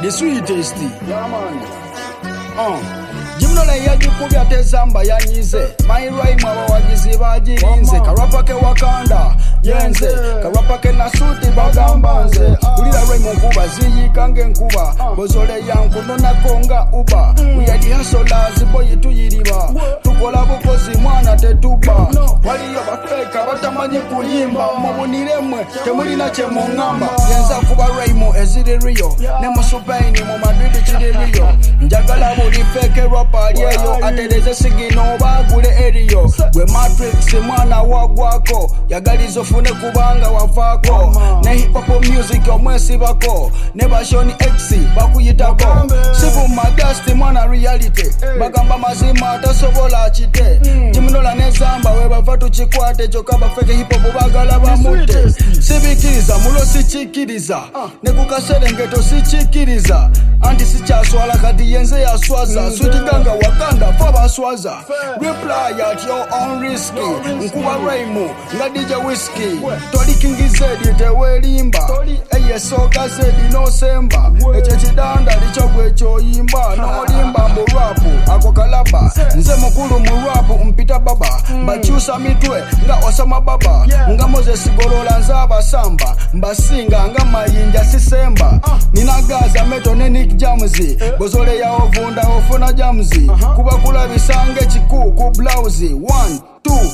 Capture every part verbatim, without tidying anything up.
the sweetest. Yeah, man. Uh. Jimnola yagikubya tezamba yanyize my rhyme abawagizi bagirinze karapa ke wakanda yenze karapa ke nasuti bagamba nze ulira rhyme nkuba ziyikange nkuba bozole yankuno nakonga uba uyadi hustlers boy tuyiriba tukola bukozi mwana tetuba waliyo bafeka batamanyi kuyimba mubuniremwe temulina kye mungamba yenza kuba rhyme eziri rio ne musupaini mu madrid kiri rio njagala buli feke rapa aliyeyo ateleze sigino bagule eriyo gwe matrix mwana wagwako yagalizo fune kubanga wavako ne hip hop music omwesi bako ne bashoni x bakuyitako sibu magasti mwana reality bagamba mazima tasobola chite jimnola nezamba we bavatu chikwate chokaba feke hip hop bagala bamute sibikiriza mulo sichikiriza ne kukaserengeto sichikiriza anti sichaswala kati yenze yaswaza sutiganga wakanda faba swaza reply at your own risky nkuba rhyme nga D J whiskey toli kingizedi tewelimba eye soka zedi no semba eche chidanda lichogwe choyimba no limba mu rap ako kalaba nze mukulu mu rap mpita baba bachusa mitwe nga osama baba nga Moses golola nzaba samba mbasinga nga mayinja sisemba ninagaza meto ne Nick Jamzi bozole ya ovunda ofuna Jamzi kuba kula bisange chikuku blouse one two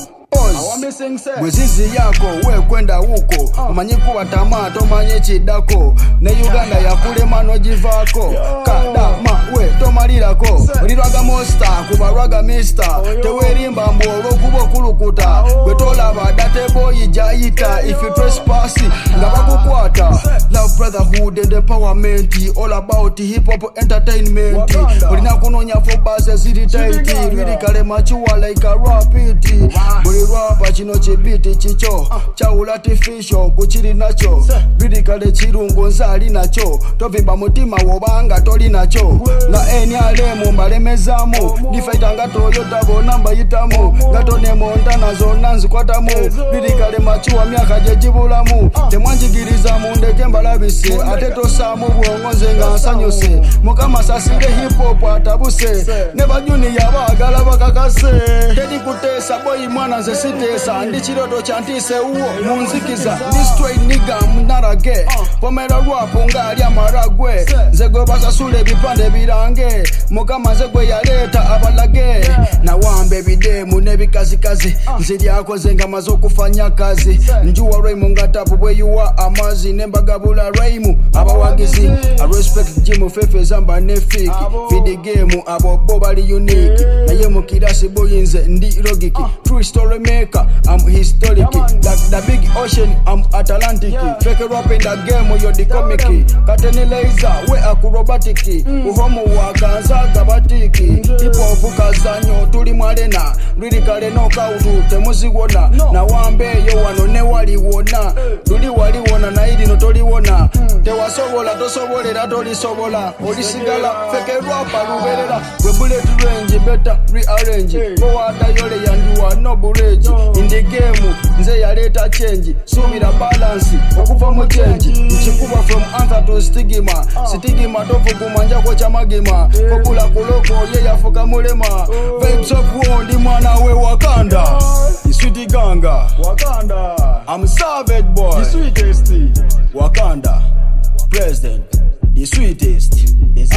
bwezizi yako we kwenda huko umanyi kuba tamato manye chidako ne Uganda yakulema nojivako kadama we tomalirako olirwaga monster kubalwaga mister tewerimba mbolo kubo kulukuta gwetolaba date boy jayita if you trespass nga bakukwata love brotherhood and empowerment all about hip hop entertainment olina kunonya for base ziri tight really kale machuwa like a rapid buli rapa chino chibiti chicho chaula artificial kuchiri nacho really kale chirungo nzali nacho tovimba mutima wobanga toli nacho na eni alemu mbalemezamo nifaita nga Toyota bonamba yitamu ngatone montana zona nzikwatamu really kale machuwa myaka jejibulamu temwanjigiriza mundeke mbalabise ate tosamu bwongoze nga nsanyuse mukama sasire hip hop atabuse ne bajuni yabagala bakakase tedi kutesa boy mwana nze sitesa ndi chiroto chantise uwo munzikiza ndi straight nigga mnarage pomera rwapo ngali amaragwe nzego basasule bipande birange mukama nzegwe yaleta abalage na wambe bidemu nebikazikazi nziri akoze ngamazo kufanya kazi njuwa rhyme ngatapu bwe yuwa amazi nembagabula rhyme abawagizi I respect Jim Fefe zamba nefiki fidi game abo bobali unique naye mukirasi boyinze ndi logiki true story maker I'm historic like the big ocean I'm Atlantic fake rap in the game you're the comic kateni laser we acrobatic uhomo waganza gabatiki hip hop kazanyo tuli marena really kale no kautu temuzigona na wambe yo wano ne wali wona tuli wali wona na ili no toli wona te wasobola tosobolera toli sobola olisigala fake rap aluberera we bullet range better rearrange go wada yole yanduwa no bullet in the game nze yaleta change subira balance okuva mu change nchikuba from answer to stigma stigma tofu kumanja ko chamagima kokula kuloko ye yafuka mulema vibes of wondi mwana we Wakanda the sweet ganga Wakanda I'm savage boy the sweetest Wakanda president the sweetest the